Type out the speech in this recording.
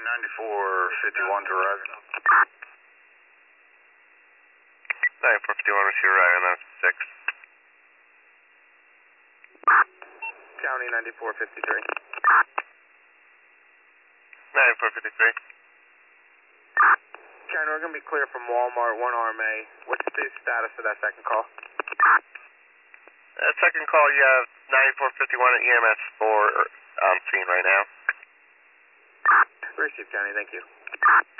9451 to arrive. 9451 to arrive, and that's 6. County 9453. 9453. County, we're going to be clear from Walmart, 1 RMA. What's the status of that second call? Second call, you have 9451 at EMS 4 on scene right now. Received, County, thank you.